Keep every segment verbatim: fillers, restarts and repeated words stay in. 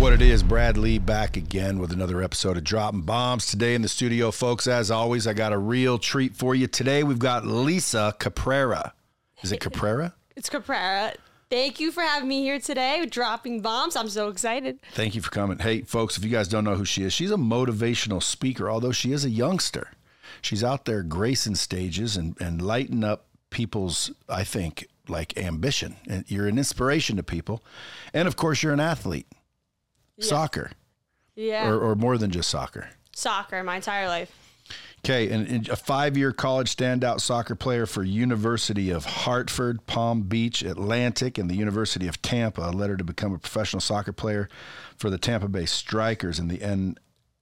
What it is, Brad Lee back again with another episode of Dropping Bombs. Today in the studio, folks, as always, I got a real treat for you. Today we've got Lisa Caprara. Is it Caprara? It's Caprara. Thank you for having me here today, Dropping Bombs. I'm so excited. Thank you for coming. Hey, folks, if you guys don't know who she is, she's a motivational speaker, although she is a youngster. She's out there gracing stages and, and lighting up people's, I think, like ambition. And you're an inspiration to people. And, of course, you're an athlete. Yeah. Soccer. Yeah. Or, or more than just soccer. Soccer, my entire life. Okay, and, and a five-year college standout soccer player for University of Hartford, Palm Beach, Atlantic, and the University of Tampa. Led her to become a professional soccer player for the Tampa Bay Strikers in the N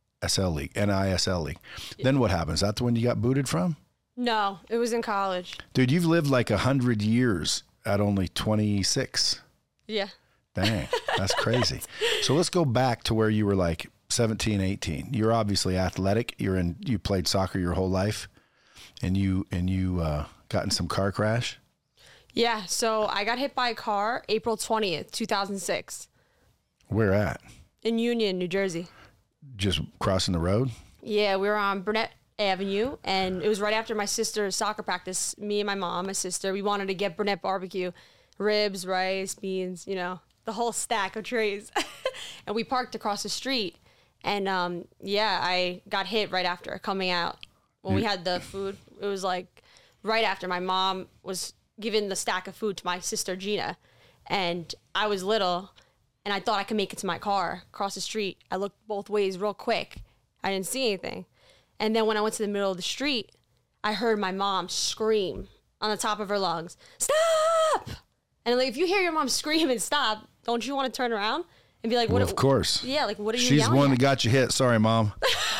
S L League, N I S L League. Yeah. Then what happened? Is that the one you got booted from? No, it was in college. Dude, you've lived like one hundred years at only twenty-six. Yeah. Dang, that's crazy. So let's go back to where you were like seventeen, eighteen. You're obviously athletic. You're in. You played soccer your whole life, and you and you uh, got in some car crash. Yeah. So I got hit by a car April twentieth, two thousand six. Where at? In Union, New Jersey. Just crossing the road. Yeah, we were on Burnett Avenue, and it was right after my sister's soccer practice. Me and my mom, my sister, we wanted to get Burnett barbecue, ribs, rice, beans, you know, the whole stack of trays. And we parked across the street. And, um, yeah, I got hit right after coming out when we had the food. It was like right after my mom was giving the stack of food to my sister, Gina. And I was little, and I thought I could make it to my car across the street. I looked both ways real quick. I didn't see anything. And then when I went to the middle of the street, I heard my mom scream on the top of her lungs, "Stop!" And like, if you hear your mom scream and stop, don't you want to turn around and be like, "What?" Well, of course. Yeah, like, what are you She's yelling the one at? that got you hit. Sorry, Mom.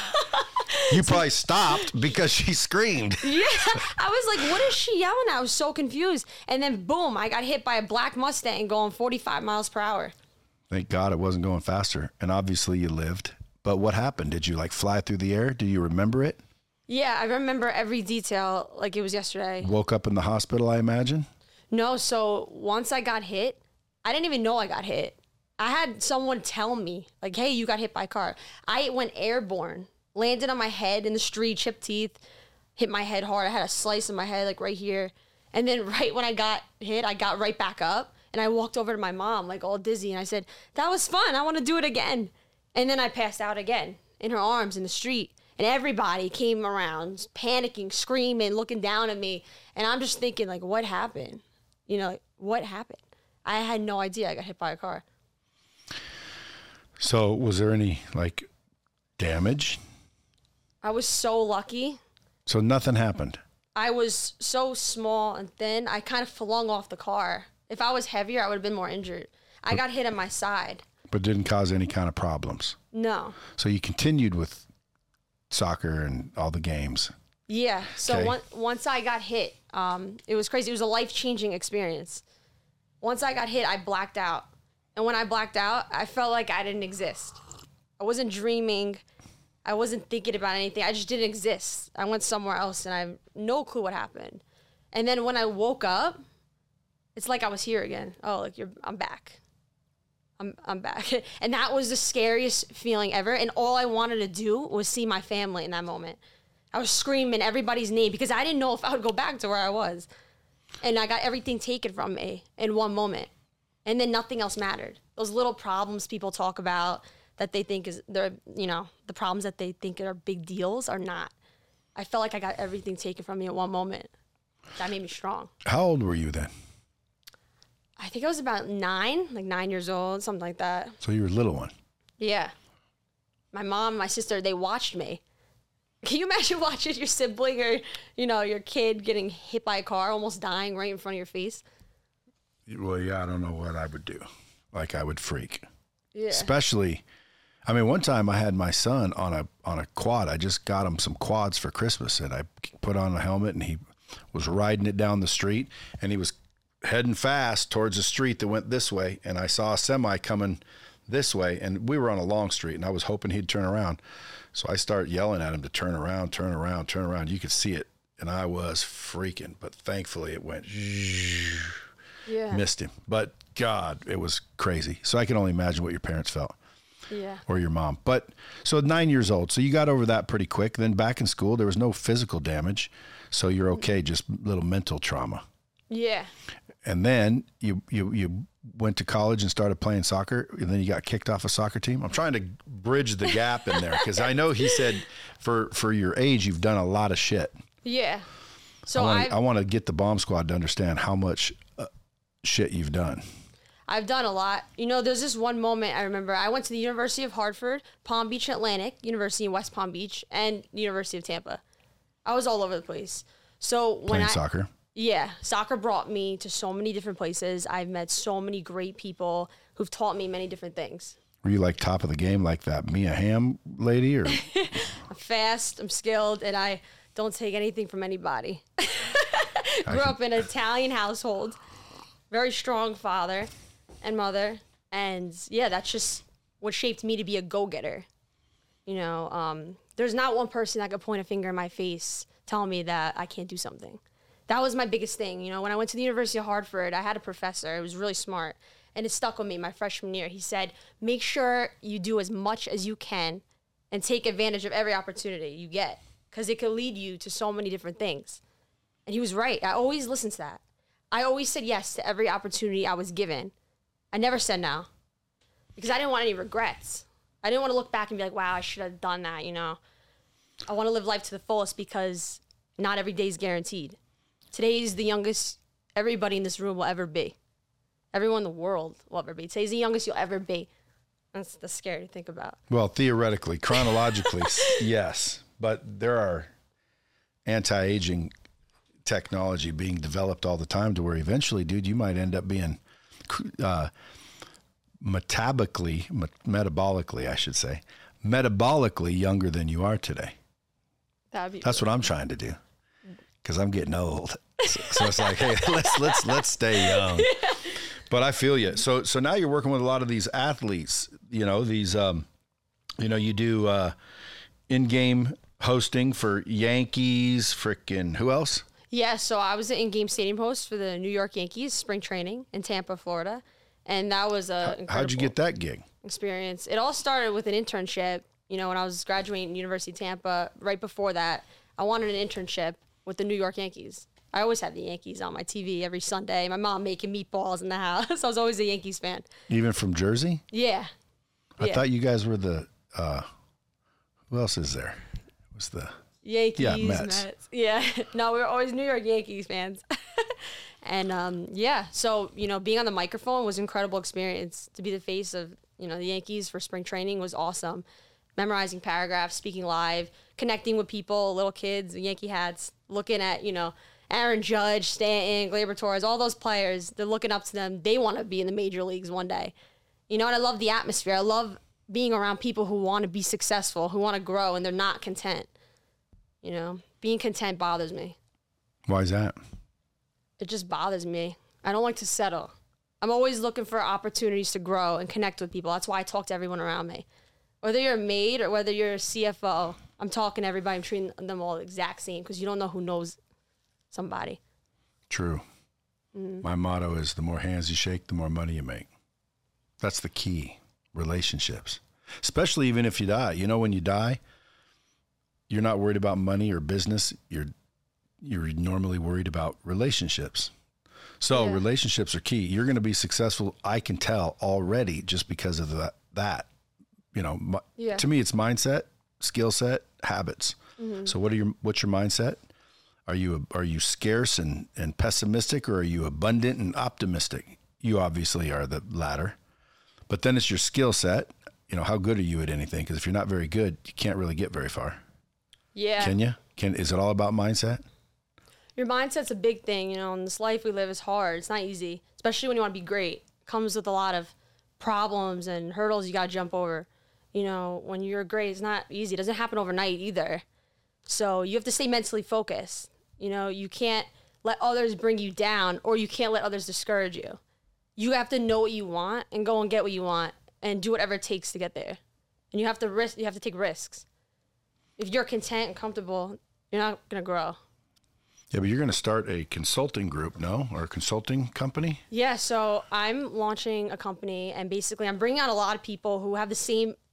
You probably stopped because she screamed. Yeah, I was like, what is she yelling at? I was so confused. And then, boom, I got hit by a black Mustang going forty-five miles per hour. Thank God it wasn't going faster. And obviously you lived. But what happened? Did you like fly through the air? Do you remember it? Yeah, I remember every detail like it was yesterday. Woke up in the hospital, I imagine? No, so once I got hit, I didn't even know I got hit. I had someone tell me, like, hey, you got hit by a car. I went airborne, landed on my head in the street, chipped teeth, hit my head hard. I had a slice in my head, like right here. And then right when I got hit, I got right back up. And I walked over to my mom, like all dizzy. And I said, that was fun. I want to do it again. And then I passed out again in her arms in the street. And everybody came around, panicking, screaming, looking down at me. And I'm just thinking, like, what happened? You know, like, what happened? I had no idea I got hit by a car. So was there any, like, damage? I was so lucky. So nothing happened? I was so small and thin, I kind of flung off the car. If I was heavier, I would have been more injured. I got hit on my side. But didn't cause any kind of problems? No. So you continued with soccer and all the games? Yeah. So Okay. one, once I got hit, um, it was crazy. It was a life-changing experience. Once I got hit, I blacked out. And when I blacked out, I felt like I didn't exist. I wasn't dreaming. I wasn't thinking about anything. I just didn't exist. I went somewhere else, and I have no clue what happened. And then when I woke up, it's like I was here again. Oh, like you're, I'm back. I'm I'm back. And that was the scariest feeling ever. And all I wanted to do was see my family in that moment. I was screaming everybody's name because I didn't know if I would go back to where I was. And I got everything taken from me in one moment. And then nothing else mattered. Those little problems people talk about that they think is, they're, you know, the problems that they think are big deals are not. I felt like I got everything taken from me at one moment. That made me strong. How old were you then? I think I was about nine, like nine years old, something like that. So you were a little one. Yeah. My mom, my sister, they watched me. Can you imagine watching your sibling or, you know, your kid getting hit by a car, almost dying right in front of your face? Well, yeah, I don't know what I would do. Like I would freak. Yeah. Especially, I mean, one time I had my son on a on a quad. I just got him some quads for Christmas, and I put on a helmet, and he was riding it down the street, and he was heading fast towards a street that went this way, and I saw a semi coming this way, and we were on a long street, and I was hoping he'd turn around. So I start yelling at him to turn around, turn around, turn around. You could see it, and I was freaking, but thankfully it went, Yeah. missed him. But God, it was crazy. So I can only imagine what your parents felt. Yeah. Or your mom. But so nine years old. So you got over that pretty quick. Then back in school, there was no physical damage. So you're okay, just little mental trauma. Yeah. And then you, you, you went to college and started playing soccer, and then you got kicked off a soccer team. I'm trying to bridge the gap in there because I know he said for, for your age, you've done a lot of shit. Yeah. So I want to get the bomb squad to understand how much uh, shit you've done. I've done a lot. You know, there's this one moment I remember. I went to the University of Hartford, Palm Beach Atlantic, University in West Palm Beach, and University of Tampa. I was all over the place. So when Playing I, soccer. Yeah, soccer brought me to so many different places. I've met so many great people who've taught me many different things. Were you like top of the game, like that Mia Hamm lady, or? I'm fast, I'm skilled, and I don't take anything from anybody. Grew up in an Italian household, very strong father and mother, and yeah, that's just what shaped me to be a go-getter. You know, um, there's not one person that could point a finger in my face telling me that I can't do something. That was my biggest thing. You know, when I went to the University of Hartford, I had a professor. It was really smart, and it stuck with me my freshman year. He said, make sure you do as much as you can and take advantage of every opportunity you get, because it could lead you to so many different things. And he was right. I always listened to that. I always said yes to every opportunity I was given. I never said no, because I didn't want any regrets. I didn't want to look back and be like, wow, I should have done that, you know. I want to live life to the fullest, because not every day is guaranteed. Today is the youngest everybody in this room will ever be. Everyone in the world will ever be. Today's the youngest you'll ever be. That's, that's scary to think about. Well, theoretically, chronologically, yes. But there are anti-aging technology being developed all the time to where eventually, dude, you might end up being uh, metabolically, me- metabolically, I should say, metabolically younger than you are today. That'd be That's what I'm trying to do, because I'm getting old. So, so it's like, hey, let's let's let's stay young. Yeah. But I feel you. So so now you're working with a lot of these athletes. You know these. Um, you know you do uh, in-game hosting for Yankees. Frickin' who else? Yeah, so I was an in-game stadium host for the New York Yankees spring training in Tampa, Florida, and that was a incredible How'd you get that gig? Experience. It all started with an internship. You know, when I was graduating University of Tampa, right before that, I wanted an internship with the New York Yankees. I always had the Yankees on my T V every Sunday. My mom making meatballs in the house. I was always a Yankees fan. Even from Jersey? Yeah. I yeah. thought you guys were the. Uh, who else is there? It was the Yankees? Yeah, Mets. Mets. Yeah. No, we were always New York Yankees fans. And um, yeah, so you know, being on the microphone was an incredible experience. To be the face of you know the Yankees for spring training was awesome. Memorizing paragraphs, speaking live, connecting with people, little kids, Yankee hats, looking at, you know, Aaron Judge, Stanton, Gleyber Torres, all those players. They're looking up to them. They want to be in the major leagues one day. You know, and I love the atmosphere. I love being around people who want to be successful, who want to grow, and they're not content. You know, being content bothers me. Why is that? It just bothers me. I don't like to settle. I'm always looking for opportunities to grow and connect with people. That's why I talk to everyone around me. Whether you're a maid or whether you're a C F O, I'm talking to everybody. I'm treating them all the exact same, because you don't know who knows somebody. True. Mm. My motto is the more hands you shake, the more money you make. That's the key. Relationships. Especially even if you die. You know, when you die, you're not worried about money or business. You're you're normally worried about relationships. So yeah. Relationships are key. You're going to be successful, I can tell already, just because of that. that. You know, my, yeah. To me, it's mindset, skill set, habits. Mm-hmm. So what are your what's your mindset? Are you are you scarce and, and pessimistic, or are you abundant and optimistic? You obviously are the latter. But then it's your skill set. You know, how good are you at anything? Because if you're not very good, you can't really get very far. Yeah. Can you? Can is it all about mindset? Your mindset's a big thing. You know, in this life we live is hard. It's not easy, especially when you want to be great. It comes with a lot of problems and hurdles you got to jump over. You know, when you're great, it's not easy. It doesn't happen overnight either. So you have to stay mentally focused. You know, you can't let others bring you down, or you can't let others discourage you. You have to know what you want and go and get what you want and do whatever it takes to get there. And you have to risk. You have to take risks. If you're content and comfortable, you're not going to grow. Yeah, but you're going to start a consulting group, no? Or a consulting company? Yeah, so I'm launching a company, and basically I'm bringing out a lot of people who have the same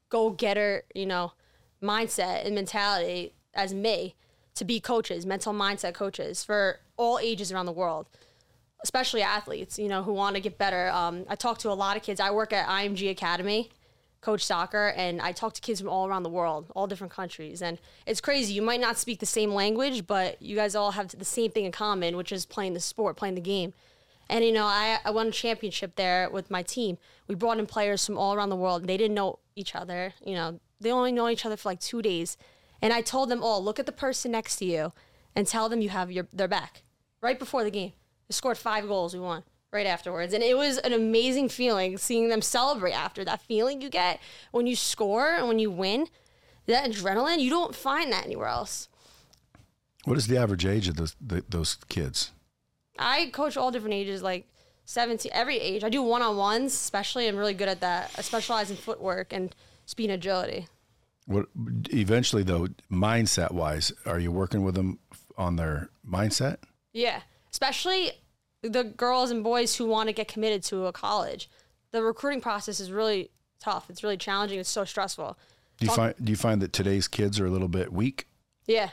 go-getter, you know, mindset and mentality as me to be coaches, mental mindset coaches for all ages around the world, especially athletes, you know, who want to get better. Um, I talk to a lot of kids. I work at I M G Academy, coach soccer, and I talk to kids from all around the world, all different countries. And it's crazy. You might not speak the same language, but you guys all have the same thing in common, which is playing the sport, playing the game. And, you know, I, I won a championship there with my team. We brought in players from all around the world, and they didn't know each other. You know, they only know each other for like two days. And I told them all, look at the person next to you and tell them you have your their back right before the game. They scored five goals. We won right afterwards. And it was an amazing feeling seeing them celebrate after. That feeling you get when you score and when you win, that adrenaline, you don't find that anywhere else. What is the average age of those the, those kids? I coach all different ages, like seventeen, every age. I do one-on-ones, especially. I'm really good at that. I specialize in footwork and speed and agility. What eventually, though, mindset-wise, are you working with them on their mindset? Yeah, especially the girls and boys who want to get committed to a college. The recruiting process is really tough. It's really challenging. It's so stressful. Do you find Do you find that today's kids are a little bit weak? Yeah,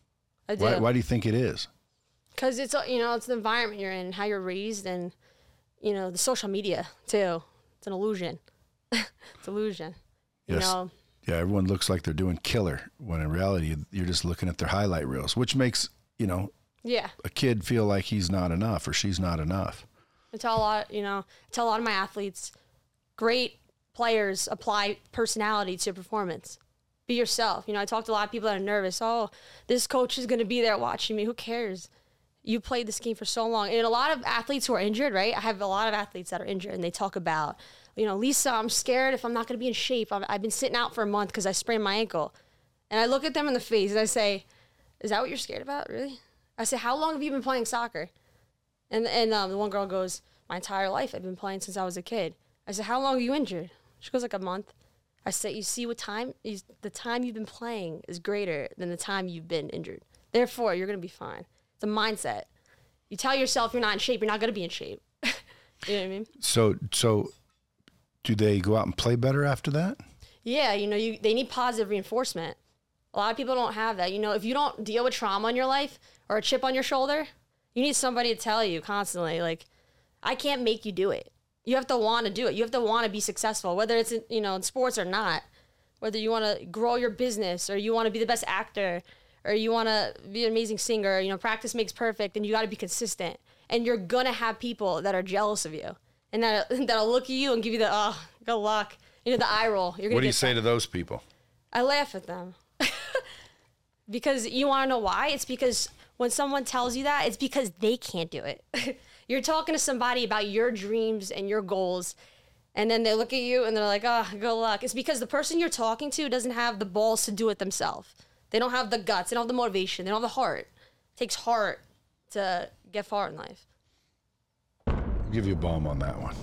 I do. Why, why do you think it is? Because it's, you know, it's the environment you're in, how you're raised, and, you know, the social media, too. It's an illusion. It's illusion. You Yes. know? Yeah, everyone looks like they're doing killer, when in reality, you're just looking at their highlight reels, which makes, you know, Yeah. a kid feel like he's not enough or she's not enough. I tell a lot, you know, I tell a lot of my athletes, great players apply personality to performance. Be yourself. You know, I talk to a lot of people that are nervous. Oh, this coach is going to be there watching me. Who cares? You played this game for so long. And a lot of athletes who are injured, right? I have a lot of athletes that are injured, and they talk about, you know, Lisa, I'm scared if I'm not going to be in shape. I've, I've been sitting out for a month because I sprained my ankle. And I look at them in the face and I say, is that what you're scared about, really? I say, how long have you been playing soccer? And and um, the one girl goes, my entire life. I've been playing since I was a kid. I said, how long are you injured? She goes, like a month. I said, you see what time, is, the time you've been playing is greater than the time you've been injured. Therefore, you're going to be fine. It's a mindset. You tell yourself you're not in shape, you're not going to be in shape. You know what I mean? So, so do they go out and play better after that? Yeah, you know, you they need positive reinforcement. A lot of people don't have that. You know, if you don't deal with trauma in your life or a chip on your shoulder, you need somebody to tell you constantly, like, I can't make you do it. You have to want to do it. You have to want to be successful, whether it's, in, you know, in sports or not. Whether you want to grow your business or you want to be the best actor or you want to be an amazing singer, you know, practice makes perfect, and you got to be consistent. And you're going to have people that are jealous of you and that, that'll look at you and give you the, oh, good luck. You know, the eye roll. You're gonna What do you get say that. to those people? I laugh at them. Because you want to know why? It's because when someone tells you that, it's because they can't do it. You're talking to somebody about your dreams and your goals, and then they look at you and they're like, oh, good luck. It's because the person you're talking to doesn't have the balls to do it themselves. They don't have the guts. They don't have the motivation. They don't have the heart. It takes heart to get far in life. I'll give you a bomb on that one.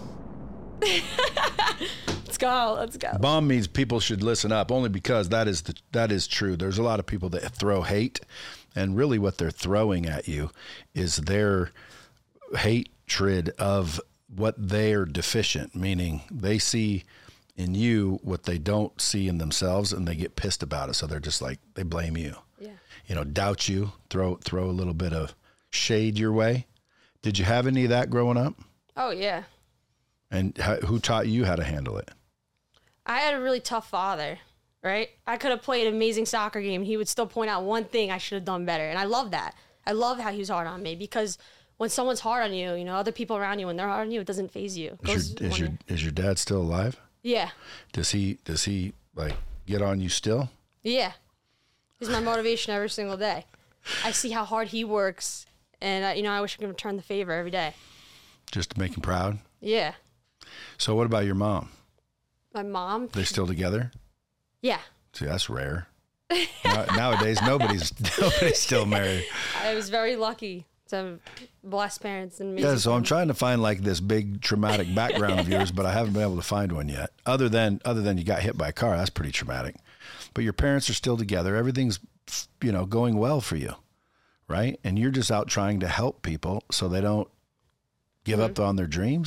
Let's go. Let's go. Bomb means people should listen up, only because that is the that is true. There's a lot of people that throw hate, and really what they're throwing at you is their hatred of what they're deficient, meaning they see in you what they don't see in themselves, and they get pissed about it. So they're just like, they blame you. Yeah. You know, doubt you, throw throw a little bit of shade your way. Did you have any of that growing up? Oh, yeah. And how, who taught you how to handle it? I had a really tough father, right? I could have played an amazing soccer game. He would still point out one thing I should have done better. And I love that. I love how he was hard on me, because when someone's hard on you, you know, other people around you, when they're hard on you, it doesn't faze you. It Is goes your, is one your ear. is your dad still alive? Yeah. Does he does he like get on you still? Yeah. He's my motivation every single day. I see how hard he works, and, uh, you know, I wish I could return the favor every day. Just to make him proud? Yeah. So what about your mom? My mom? They still together? Yeah. See, that's rare. Now- Nowadays, nobody's nobody's still married. I was very lucky to have blessed parents and amazing Yeah, so I'm parents. trying to find like this big traumatic background of yours, but I haven't been able to find one yet. Other than other than you got hit by a car, that's pretty traumatic. But your parents are still together. Everything's, you know, going well for you, right? And you're just out trying to help people so they don't give Mm-hmm. up on their dreams.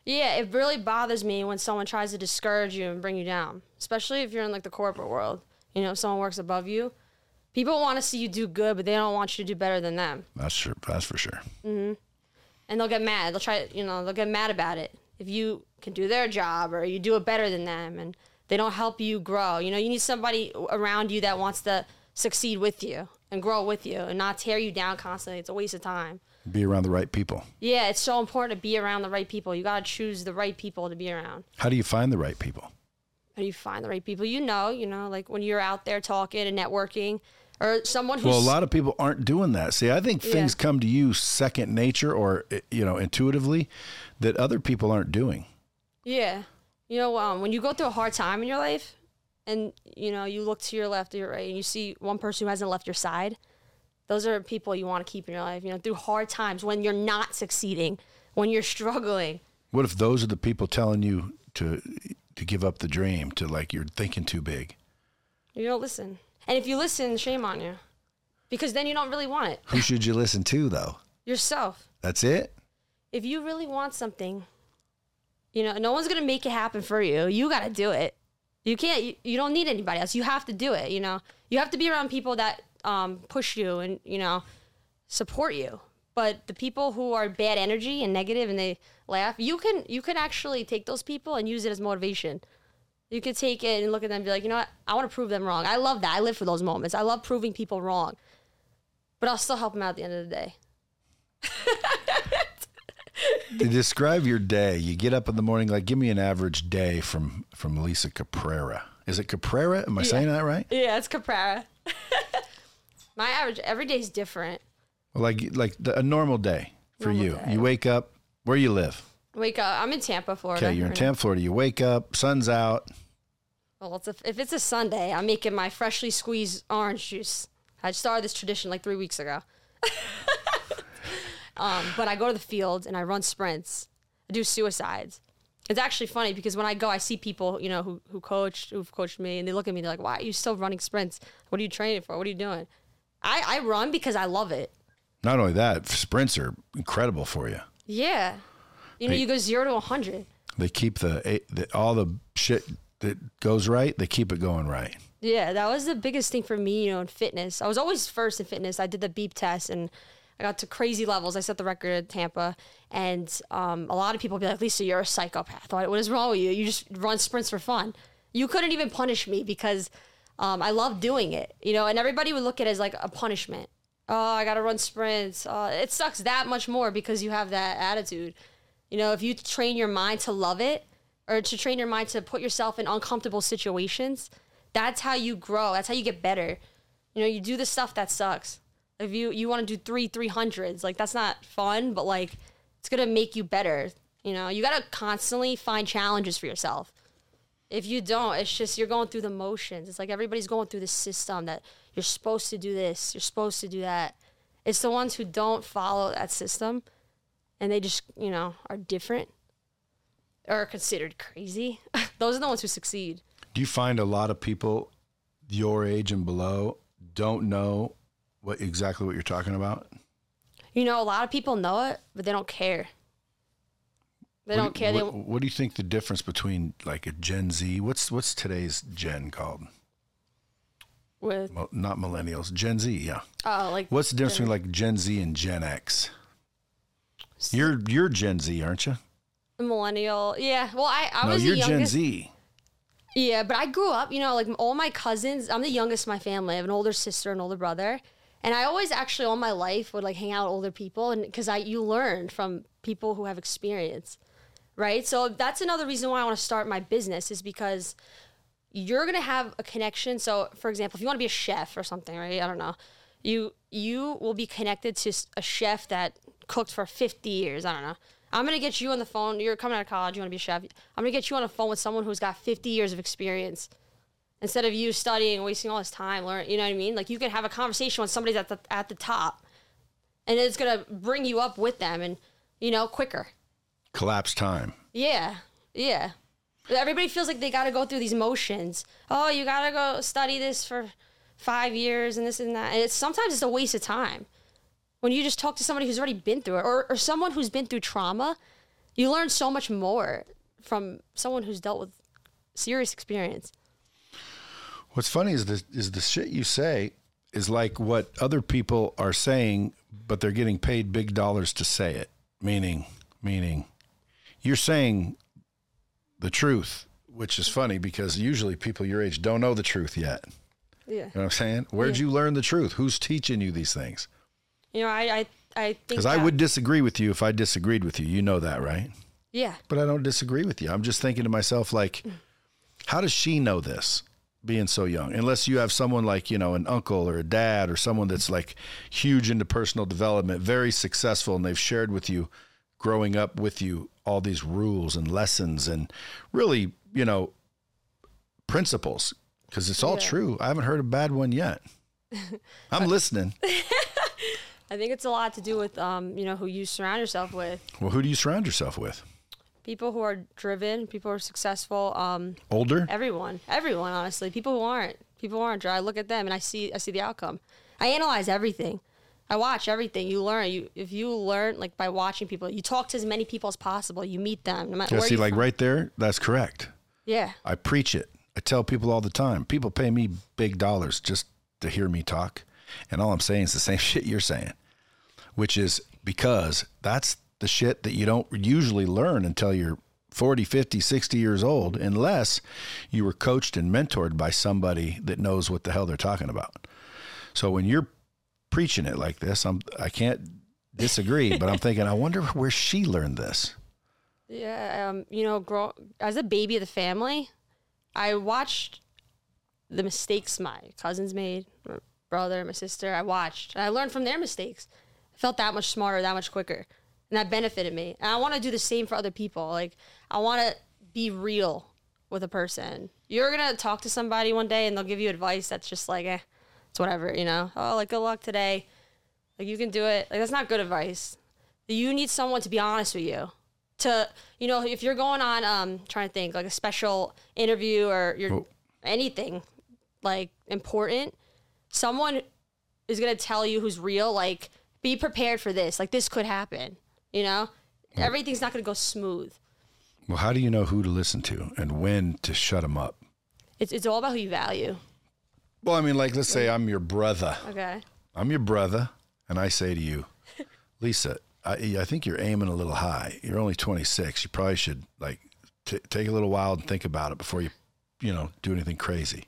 Yeah, it really bothers me when someone tries to discourage you and bring you down, especially if you're in like the corporate world. You know, if someone works above you, people want to see you do good, but they don't want you to do better than them. That's sure. That's for sure. Mm-hmm. And they'll get mad. They'll try, you know, they'll get mad about it if you can do their job or you do it better than them, and they don't help you grow. You know, you need somebody around you that wants to succeed with you and grow with you and not tear you down constantly. It's a waste of time. Be around the right people. Yeah, it's so important to be around the right people. You got to choose the right people to be around. How do you find the right people? How do you find the right people? You know, you know, like when you're out there talking and networking, or someone who's... Well, a lot of people aren't doing that. See, I think things Yeah. come to you second nature or, you know, intuitively that other people aren't doing. Yeah. You know, um, when you go through a hard time in your life and, you know, you look to your left or your right and you see one person who hasn't left your side, those are people you want to keep in your life, you know, through hard times when you're not succeeding, when you're struggling. What if those are the people telling you to to give up the dream, to like you're thinking too big? You don't listen. And if you listen, shame on you. Because then you don't really want it. Who should you listen to, though? Yourself. That's it? If you really want something, you know, no one's going to make it happen for you. You got to do it. You can't, you, you don't need anybody else. You have to do it, you know. You have to be around people that um, push you and, you know, support you. But the people who are bad energy and negative and they laugh, you can you can actually take those people and use it as motivation. You could take it and look at them and be like, you know what? I want to prove them wrong. I love that. I live for those moments. I love proving people wrong. But I'll still help them out at the end of the day. To describe your day, you get up in the morning, like give me an average day from, from Lisa Caprara. Is it Caprara? Am I Yeah. saying that right? Yeah, it's Caprara. My average, every day is different. Well, like like the, a normal day for Normal you. day. You wake up, where you live? Wake up. I'm in Tampa, Florida. Okay, you're in Right. Tampa, Florida. You wake up, sun's out. Well, it's a, if it's a Sunday, I'm making my freshly squeezed orange juice. I started this tradition like three weeks ago. um, but I go to the field and I run sprints. I do suicides. It's actually funny because when I go, I see people, you know, who who coached, who've coached me, and they look at me. They're like, "Why are you still running sprints? What are you training for? What are you doing?" I, I run because I love it. Not only that, sprints are incredible for you. Yeah. You know, Hey. you go zero to one hundred. They keep the, the all the shit that goes right, they keep it going right. Yeah, that was the biggest thing for me, you know, in fitness. I was always first in fitness. I did the beep test and I got to crazy levels. I set the record at Tampa. And um, a lot of people be like, Lisa, you're a psychopath. What is wrong with you? You just run sprints for fun. You couldn't even punish me because um, I love doing it, you know, and everybody would look at it as like a punishment. Oh, I got to run sprints. Uh, it sucks that much more because you have that attitude. You know, if you train your mind to love it or to train your mind to put yourself in uncomfortable situations, that's how you grow. That's how you get better. You know, you do the stuff that sucks. If you, you want to do three three hundreds, like that's not fun, but like it's going to make you better. You know, you got to constantly find challenges for yourself. If you don't, it's just you're going through the motions. It's like everybody's going through this system that you're supposed to do this, you're supposed to do that. It's the ones who don't follow that system and they just, you know, are different or are considered crazy. Those are the ones who succeed. Do you find a lot of people your age and below don't know what exactly what you're talking about? You know, a lot of people know it, but they don't care. They What don't do- care. What, They, what do you think the difference between like a Gen Z? What's what's today's Gen called? with Well, not millennials, Gen Z. Yeah. oh, like What's the difference between like Gen Z and Gen X? You're you're Gen Z, aren't you? millennial. Yeah. Well, I I No, was you're the Gen youngest. Z. Yeah, but I grew up, you know, like all my cousins, I'm the youngest in my family. I have an older sister and older brother. And I always actually all my life would like hang out with older people and because I you learn from people who have experience. Right? So that's another reason why I want to start my business is because you're going to have a connection. So for example, if you want to be a chef or something, right? I don't know. You you will be connected to a chef that cooked for fifty years. I don't know. I'm going to get you on the phone. You're coming out of college. You want to be a chef. I'm going to get you on the phone with someone who's got fifty years of experience instead of you studying and wasting all this time. Learn, you know what I mean? Like you can have a conversation with somebody that's at the, at the top and it's going to bring you up with them and, you know, quicker. Collapse time. Yeah. Yeah. Everybody feels like they got to go through these motions. Oh, you got to go study this for five years and this and that. And it's sometimes it's a waste of time. When you just talk to somebody who's already been through it or, or someone who's been through trauma, You learn so much more from someone who's dealt with serious experience. What's funny is the, is the shit you say is like what other people are saying, but they're getting paid big dollars to say it. Meaning, meaning you're saying the truth, which is funny because usually people your age don't know the truth yet. Yeah. You know what I'm saying? Where'd Yeah. you learn the truth? Who's teaching you these things? You know, I I, I think Because I that- would disagree with you if I disagreed with you. You know that, right? Yeah. But I don't disagree with you. I'm just thinking to myself, like, how does she know this being so young? Unless you have someone like, you know, an uncle or a dad or someone that's like huge into personal development, very successful, and they've shared with you growing up with you all these rules and lessons and really, you know, principles. Because it's all Yeah. true. I haven't heard a bad one yet. I'm listening. I think it's a lot to do with, um, you know, who you surround yourself with. Well, who do you surround yourself with? People who are driven, people who are successful, um, Older? everyone, everyone, honestly. People who aren't, people who aren't. I look at them and I see, I see the outcome. I analyze everything. I watch everything. You learn. You if you learn like by watching people, you talk to as many people as possible. You meet them, no matter Yeah, where see, you're like from. right there, that's correct. Yeah, I preach it. I tell people all the time. People pay me big dollars just to hear me talk. And all I'm saying is the same shit you're saying, which is because that's the shit that you don't usually learn until you're forty, fifty, sixty years old, unless you were coached and mentored by somebody that knows what the hell they're talking about. So when you're preaching it like this, I'm, I can't disagree, but I'm thinking, I wonder where she learned this. yeah. Um, you know, grow as a baby of the family, I watched the mistakes my cousins made, my brother, my sister. I watched, and I learned from their mistakes. I felt that much smarter, that much quicker, and that benefited me. And I want to do the same for other people. Like, I want to be real with a person. You're gonna talk to somebody one day, and they'll give you advice that's just like, eh, it's whatever, you know. Oh, like good luck today. Like you can do it. Like that's not good advice. You need someone to be honest with you. To, you know, if you're going on, um, trying to think like a special interview or you're Oh. anything like important, someone is gonna tell you who's real. Like, be prepared for this. Like this could happen. You know, everything's not gonna go smooth. Well, how do you know who to listen to and when to shut them up? It's it's all about who you value. Well, I mean, like, let's say I'm your brother. Okay. I'm your brother, and I say to you, Lisa, I, I think you're aiming a little high. You're only twenty-six. You probably should, like, t- take a little while and think about it before you, you know, do anything crazy.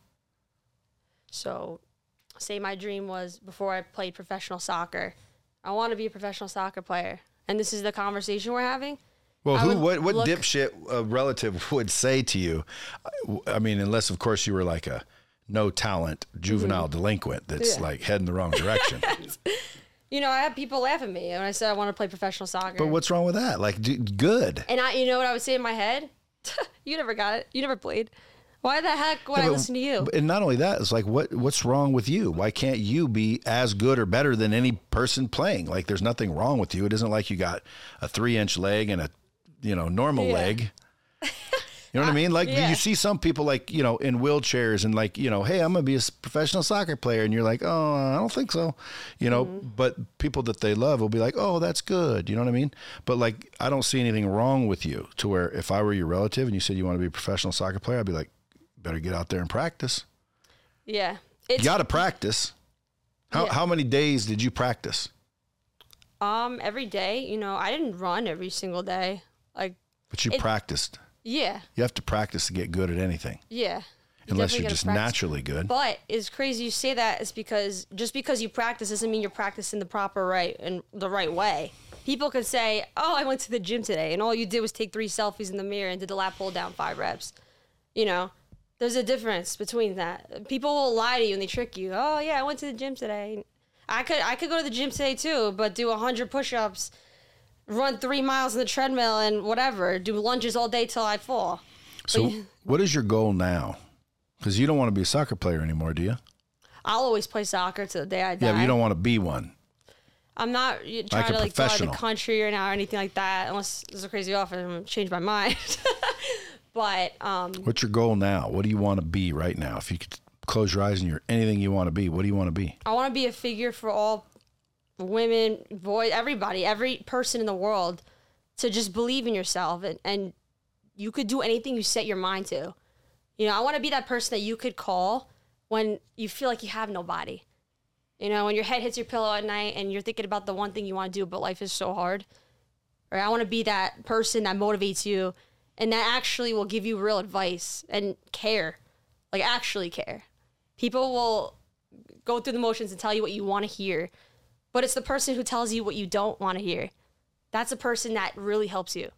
So, say my dream was before I played professional soccer, I want to be a professional soccer player. And this is the conversation we're having. Well, I who, would what, what look- dipshit uh, relative would say to you, I mean, unless, of course, you were like a no talent juvenile delinquent that's Mm-hmm. Yeah. like heading the wrong direction. You know, I had people laugh at me when I said I want to play professional soccer. But what's wrong with that? Like, d- good. And I, you know what I would say in my head? You never got it. You never played. Why the heck would Yeah, I but- listen to you? And not only that, it's like, what what's wrong with you? Why can't you be as good or better than any person playing? Like, there's nothing wrong with you. It isn't like you got a three inch leg and a, you know, normal Yeah. leg. You know what I mean? Like, yeah. you see some people like, you know, in wheelchairs and like, you know, hey, I'm going to be a s- professional soccer player. And you're like, oh, I don't think so. You know, Mm-hmm. but people that they love will be like, oh, that's good. You know what I mean? But like, I don't see anything wrong with you to where if I were your relative and you said you want to be a professional soccer player, I'd be like, better get out there and practice. Yeah. It's, You got to practice. How Yeah. how many days did you practice? um, every day, you know, I didn't run every single day. Like, But you It- practiced. yeah, You have to practice to get good at anything, yeah. You unless definitely you're gotta just practice. naturally good. But it's crazy you say that is because just because you practice doesn't mean you're practicing the proper right and the right way. People could say, "Oh, I went to the gym today, and all you did was take three selfies in the mirror and did the lat pull down five reps." You know, there's a difference between that. People will lie to you and they trick you. "Oh yeah, I went to the gym today." I could I could go to the gym today too, but do a hundred push-ups, run three miles on the treadmill, and whatever. Do lunges all day till I fall. So, what is your goal now? Because you don't want to be a soccer player anymore, do you? I'll always play soccer till the day I die. Yeah, but you don't want to be one. I'm not y- trying Like a to like go out of professional. the country or now or anything like that, unless there's a crazy offer. I'm gonna change my mind. But um, What's your goal now? What do you want to be right now? If you could close your eyes and you're anything you want to be, what do you want to be? I want to be a figure for all women, boys, everybody, every person in the world to just believe in yourself, and, and you could do anything you set your mind to. You know, I want to be that person that you could call when you feel like you have nobody. You know, when your head hits your pillow at night and you're thinking about the one thing you want to do, but life is so hard. Right? I want to be that person that motivates you and that actually will give you real advice and care. Like, actually care. People will go through the motions and tell you what you want to hear, but it's the person who tells you what you don't want to hear. That's a person that really helps you.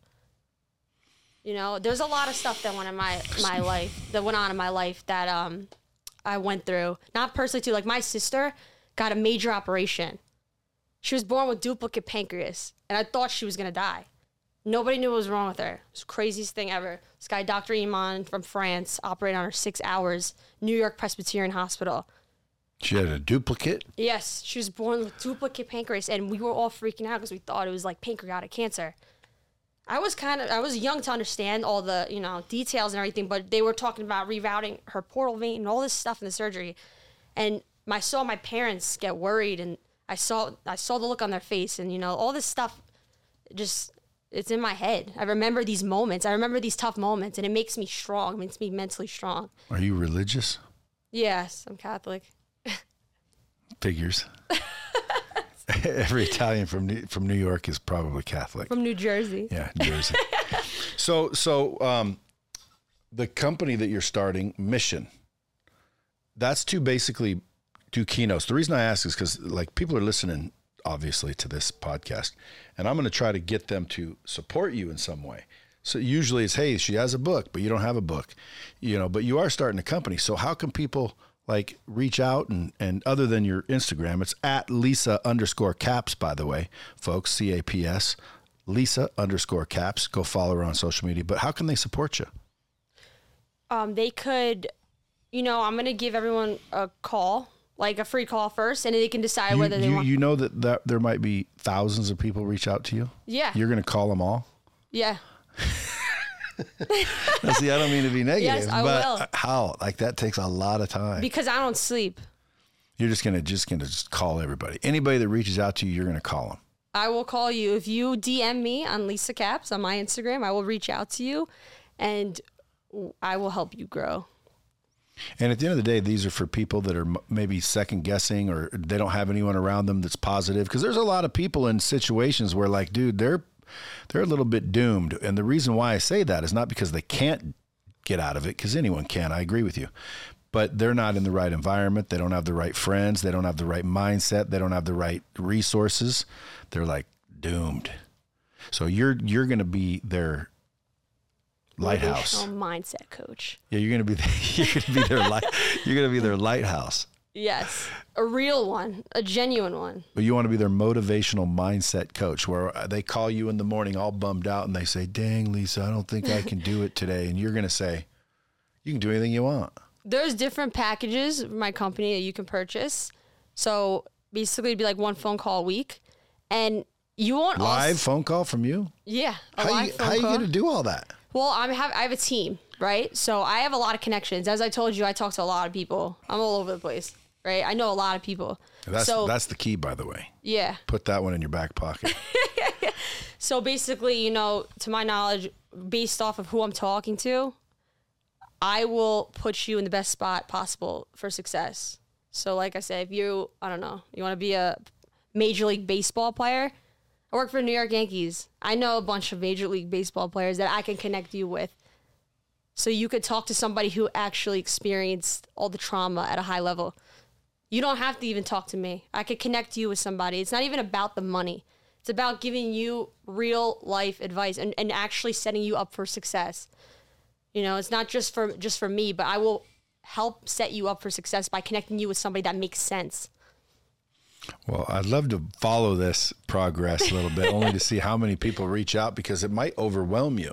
You know, there's a lot of stuff that went in my, my life, that went on in my life that um I went through. Not personally too. Like, my sister got a major operation. She was born with duplicate pancreas, and I thought she was going to die. Nobody knew what was wrong with her. It was the craziest thing ever. This guy, Doctor Iman from France, operated on her six hours, New York Presbyterian Hospital. She had a duplicate? Yes, she was born with duplicate pancreas, and we were all freaking out because we thought it was like pancreatic cancer. I was kind of, I was young to understand all the, you know, details and everything, but they were talking about rerouting her portal vein and all this stuff in the surgery. And I saw my parents get worried, and I saw, I saw the look on their face, and, you know, all this stuff just, it's in my head. I remember these moments. I remember these tough moments, and it makes me strong. It makes me mentally strong. Are you religious? Yes, I'm Catholic. Figures. Every Italian from New, from New York is probably Catholic. From New Jersey. Yeah, Jersey. so, so um, the company that you're starting, Mission, that's to basically do keynotes. The reason I ask is because, like, people are listening, obviously, to this podcast, and I'm going to try to get them to support you in some way. So usually it's, hey, she has a book, but you don't have a book, you know, but you are starting a company. So how can people, like, reach out and, and other than your Instagram, it's at Lisa underscore Caps, by the way, folks, C A P S, Lisa underscore Caps. Go follow her on social media. But how can they support you? Um, they could, you know, I'm going to give everyone a call, like a free call first, and they can decide You, whether they you, want. you know that, that there might be thousands of people reach out to you? Yeah. You're going to call them all? Yeah. Now, see, I don't mean to be negative, Yes, I but will. how? Like, that takes a lot of time. Because I don't sleep. You're just gonna just gonna just call everybody. Anybody that reaches out to you, you're gonna call them. I will call you. If you D M me on Lisa Caps on my Instagram, I will reach out to you, and I will help you grow. And at the end of the day, these are for people that are m- maybe second guessing, or they don't have anyone around them that's positive. Because there's a lot of people in situations where, like, dude, they're they're a little bit doomed. And the reason why I say that is not because they can't get out of it, because anyone can. I agree with you. But they're not in the right environment. They don't have the right friends. They don't have the right mindset. They don't have the right resources. They're like doomed. So you're you're going to be their lighthouse. Motivational mindset coach. Yeah, you're going to be you're going to be their light. You're going to be their lighthouse. Yes, a real one, a genuine one. But you want to be their motivational mindset coach, where they call you in the morning all bummed out and they say, "Dang, Lisa, I don't think I can do it today." And you're going to say, "You can do anything you want." There's different packages of my company that you can purchase. So basically, it'd be like one phone call a week, and you won't live also, phone call from you. Yeah, a How live you phone how you call. going to do all that? Well, I'm have I have a team, right? So I have a lot of connections. As I told you, I talk to a lot of people. I'm all over the place, right? I know a lot of people. That's so, that's the key, by the way. Yeah. Put that one in your back pocket. So basically, you know, to my knowledge, based off of who I'm talking to, I will put you in the best spot possible for success. So like I said, if you, I don't know, you want to be a Major League Baseball player, I work for the New York Yankees. I know a bunch of Major League Baseball players that I can connect you with. So you could talk to somebody who actually experienced all the trauma at a high level. You don't have to even talk to me. I could connect you with somebody. It's not even about the money. It's about giving you real life advice and, and actually setting you up for success. You know, it's not just for just for me, but I will help set you up for success by connecting you with somebody that makes sense. Well, I'd love to follow this progress a little bit, only to see how many people reach out, because it might overwhelm you.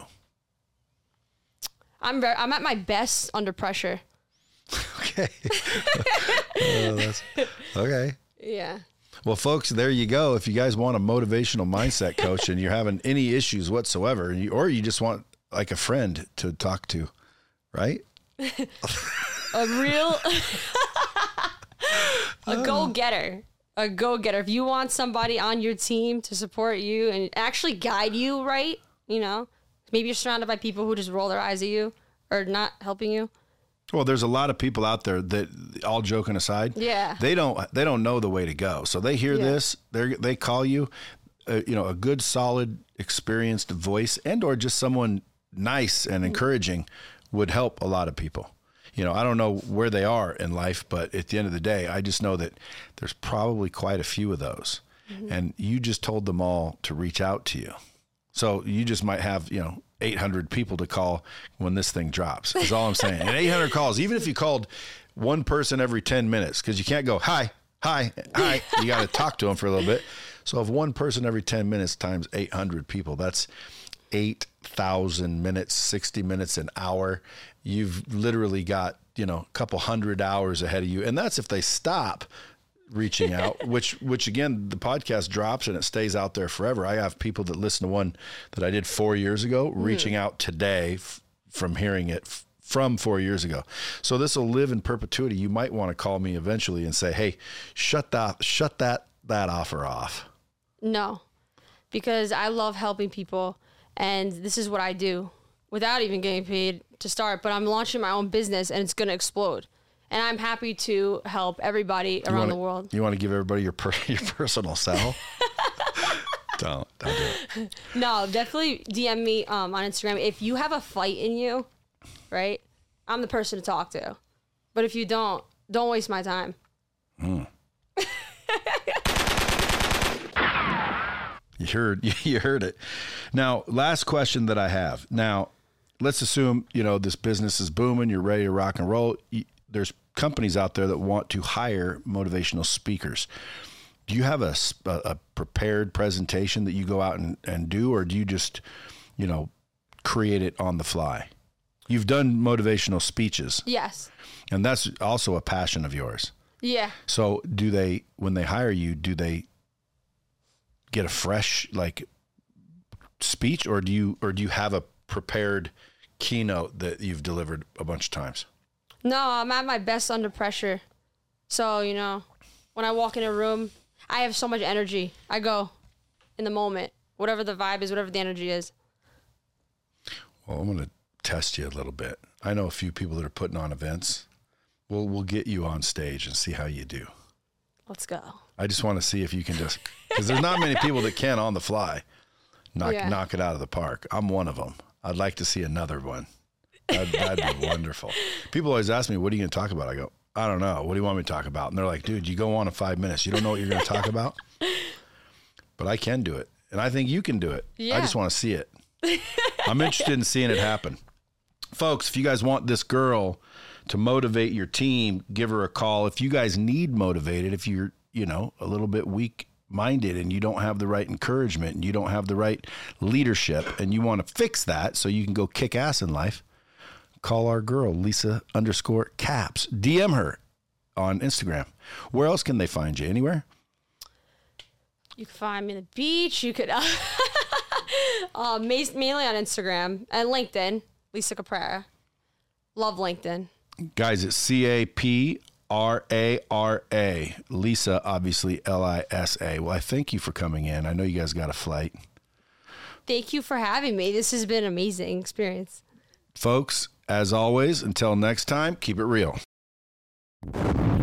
I'm very, I'm at my best under pressure. Okay. Oh, that's, okay. Yeah. Well, folks, there you go. If you guys want a motivational mindset coach and you're having any issues whatsoever, and you, or you just want like a friend to talk to, right? A real, a go-getter. a go-getter, if you want somebody on your team to support you and actually guide you right, you know, maybe you're surrounded by people who just roll their eyes at you or not helping you. Well, there's a lot of people out there that, all joking aside, yeah, they don't they don't know the way to go. So they hear yeah. this, they they call you, uh, you know, a good, solid, experienced voice, and or just someone nice and encouraging would help a lot of people. You know, I don't know where they are in life, but at the end of the day, I just know that there's probably quite a few of those, mm-hmm. and you just told them all to reach out to you. So you just might have, you know, eight hundred people to call when this thing drops, is all I'm saying. And eight hundred calls, even if you called one person every ten minutes, because you can't go, hi, hi, hi. You got to talk to them for a little bit. So if one person every ten minutes times eight hundred people, that's eight thousand minutes, sixty minutes, an hour. You've literally got, you know, a couple hundred hours ahead of you. And that's if they stop reaching out, which, which again, the podcast drops and it stays out there forever. I have people that listen to one that I did four years ago, mm. reaching out today f- from hearing it f- from four years ago. So this will live in perpetuity. You might want to call me eventually and say, hey, shut that, shut that, that offer off. No, because I love helping people and this is what I do without even getting paid to start, but I'm launching my own business and it's going to explode. And I'm happy to help everybody around wanna, the world. You want to give everybody your per, your personal cell? don't, don't do it. No, definitely D M me um, on Instagram. If you have a fight in you, right, I'm the person to talk to. But if you don't, don't waste my time. Mm. You heard, you heard it. Now, last question that I have. Now, let's assume, you know, this business is booming. You're ready to rock and roll. There's companies out there that want to hire motivational speakers. Do you have a, a prepared presentation that you go out and, and do, or do you just, you know, create it on the fly? You've done motivational speeches. Yes. And that's also a passion of yours. Yeah. So do they, when they hire you, do they get a fresh, like, speech, or do you, or do you have a prepared keynote that you've delivered a bunch of times? No, I'm at my best under pressure. So, you know, when I walk in a room, I have so much energy. I go in the moment, whatever the vibe is, whatever the energy is. Well, I'm going to test you a little bit. I know a few people that are putting on events. We'll, we'll get you on stage and see how you do. Let's go. I just want to see if you can just, because there's not many people that can on the fly knock, yeah. knock it out of the park. I'm one of them. I'd like to see another one. That'd, that'd be wonderful. People always ask me, what are you going to talk about? I go, I don't know. What do you want me to talk about? And they're like, dude, you go on in five minutes. You don't know what you're going to talk about? But I can do it. And I think you can do it. Yeah. I just want to see it. I'm interested in seeing it happen. Folks, if you guys want this girl to motivate your team, give her a call. If you guys need motivated, if you're, you know, a little bit weak minded and you don't have the right encouragement and you don't have the right leadership and you want to fix that so you can go kick ass in life, call our girl, Lisa underscore Caps. D M her on Instagram. Where else can they find you? Anywhere? You can find me at the beach. You could, uh, uh, mainly on Instagram and LinkedIn, Lisa Caprara. Love LinkedIn. Guys, it's C A P R A R A. Lisa, obviously L I S A. Well, I thank you for coming in. I know you guys got a flight. Thank you for having me. This has been an amazing experience. Folks, as always, until next time, keep it real.